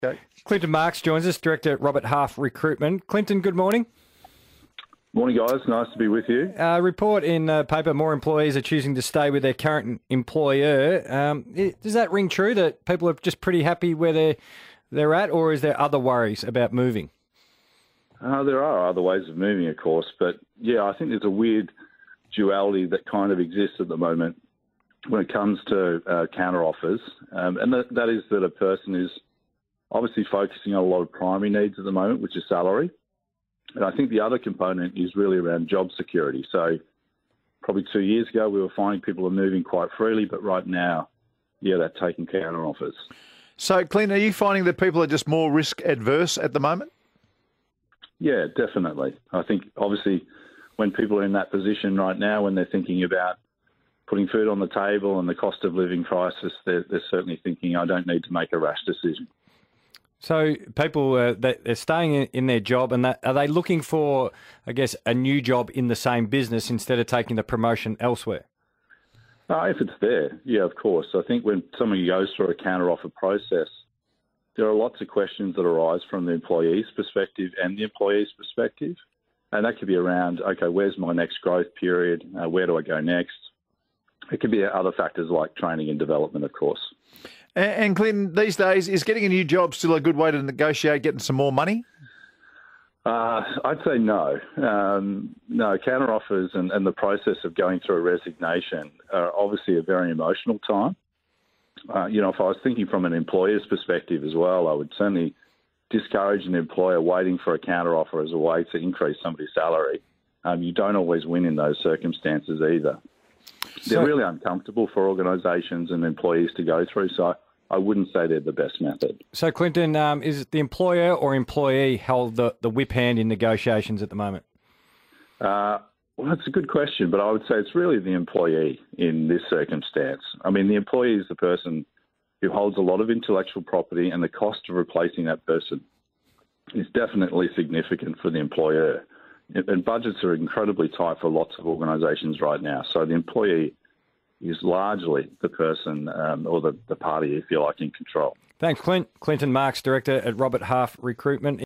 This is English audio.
Okay. Clinton Marks joins us, Director at Robert Half Recruitment. Clinton, good morning. Morning, guys. Nice to be with you. Report in paper, more employees are choosing to stay with their current employer. Does that ring true that people are just pretty happy where they're at, or is there other worries about moving? There are other ways of moving, of course, but yeah, I think there's a weird duality that kind of exists at the moment when it comes to counter offers, and that is that a person is obviously focusing on a lot of primary needs at the moment, which is salary. And I think the other component is really around job security. So probably 2 years ago, we were finding people are moving quite freely, but right now, yeah, they're taking counter offers. So, Clint, are you finding that people are just more risk adverse at the moment? Yeah, definitely. I think obviously when people are in that position right now, when they're thinking about putting food on the table and the cost of living crisis, they're certainly thinking, I don't need to make a rash decision. So people, they're staying in their job, and are they looking for, I guess, a new job in the same business instead of taking the promotion elsewhere? If it's there, yeah, of course. I think when somebody goes through a counter-offer process, there are lots of questions that arise from the employee's perspective and the employee's perspective. And that could be around, okay, where's my next growth period? Where do I go next? It could be other factors like training and development, of course. And Clinton, these days, is getting a new job still a good way to negotiate getting some more money? I'd say no. No, counter offers and the process of going through a resignation are obviously a very emotional time. If I was thinking from an employer's perspective as well, I would certainly discourage an employer waiting for a counter offer as a way to increase somebody's salary. You don't always win in those circumstances either. They're really uncomfortable for organisations and employees to go through, so I wouldn't say they're the best method. So, Clinton, is it the employer or employee held the whip hand in negotiations at the moment? Well, that's a good question, but I would say it's really the employee in this circumstance. I mean, the employee is the person who holds a lot of intellectual property, and the cost of replacing that person is definitely significant for the employer. And budgets are incredibly tight for lots of organisations right now. So the employee is largely the person or the party, if you like, in control. Thanks, Clint. Clinton Marks, Director at Robert Half Recruitment.